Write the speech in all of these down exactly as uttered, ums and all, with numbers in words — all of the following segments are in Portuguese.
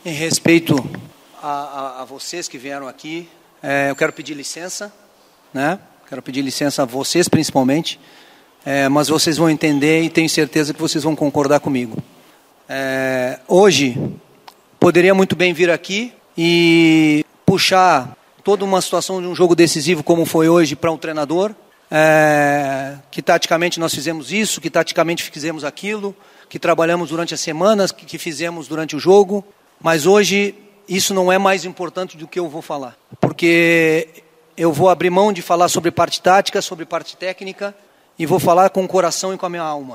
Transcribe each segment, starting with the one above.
Em respeito a, a, a vocês que vieram aqui, é, eu quero pedir licença, né? Quero pedir licença a vocês principalmente, é, mas vocês vão entender e tenho certeza que vocês vão concordar comigo. É, hoje, poderia muito bem vir aqui e puxar toda uma situação de um jogo decisivo como foi hoje para um treinador, é, que taticamente nós fizemos isso, que taticamente fizemos aquilo, que trabalhamos durante as semanas, que, que fizemos durante o jogo, mas hoje isso não é mais importante do que eu vou falar, porque eu vou abrir mão de falar sobre parte tática, sobre parte técnica, e vou falar com o coração e com a minha alma.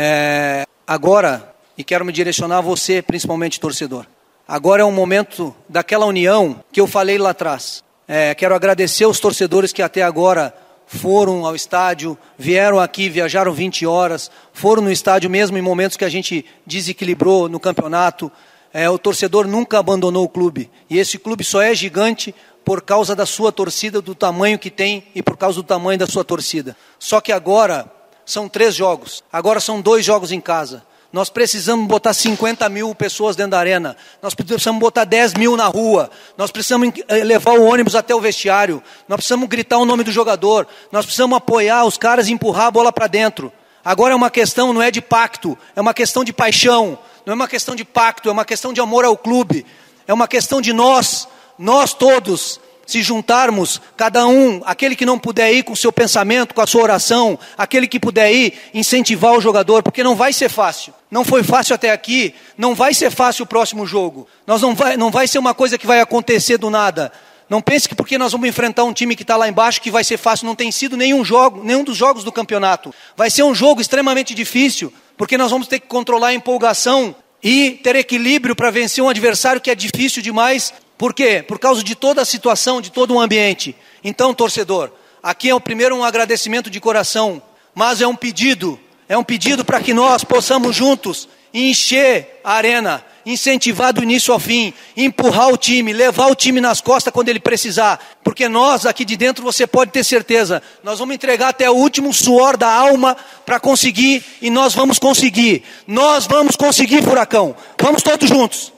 É, agora, e quero me direcionar a você, principalmente torcedor, agora é um momento daquela união que eu falei lá atrás. É, quero agradecer aos torcedores que até agora foram ao estádio, vieram aqui, viajaram vinte horas, foram no estádio mesmo em momentos que a gente desequilibrou no campeonato. É, o torcedor nunca abandonou o clube, e esse clube só é gigante por causa da sua torcida, do tamanho que tem e por causa do tamanho da sua torcida. Só que agora são três jogos, agora são dois jogos em casa. Nós precisamos botar cinquenta mil pessoas dentro da arena, nós precisamos botar dez mil na rua, nós precisamos levar o ônibus até o vestiário, nós precisamos gritar o nome do jogador, nós precisamos apoiar os caras e empurrar a bola para dentro. Agora é uma questão, não é de pacto, é uma questão de paixão, não é uma questão de pacto, é uma questão de amor ao clube, é uma questão de nós, nós todos, se juntarmos, cada um, aquele que não puder ir com o seu pensamento, com a sua oração, aquele que puder ir, incentivar o jogador, porque não vai ser fácil. Não foi fácil até aqui, não vai ser fácil o próximo jogo. Nós não, vai, não vai ser uma coisa que vai acontecer do nada. Não pense que porque nós vamos enfrentar um time que está lá embaixo que vai ser fácil, não tem sido nenhum, jogo, nenhum dos jogos do campeonato. Vai ser um jogo extremamente difícil, porque nós vamos ter que controlar a empolgação e ter equilíbrio para vencer um adversário que é difícil demais. Por quê? Por causa de toda a situação, de todo o ambiente. Então, torcedor, aqui é o primeiro um agradecimento de coração, mas é um pedido, é um pedido para que nós possamos juntos encher a arena, incentivar do início ao fim, empurrar o time, levar o time nas costas quando ele precisar, porque nós aqui de dentro, você pode ter certeza, nós vamos entregar até o último suor da alma para conseguir, e nós vamos conseguir, nós vamos conseguir, Furacão, vamos todos juntos.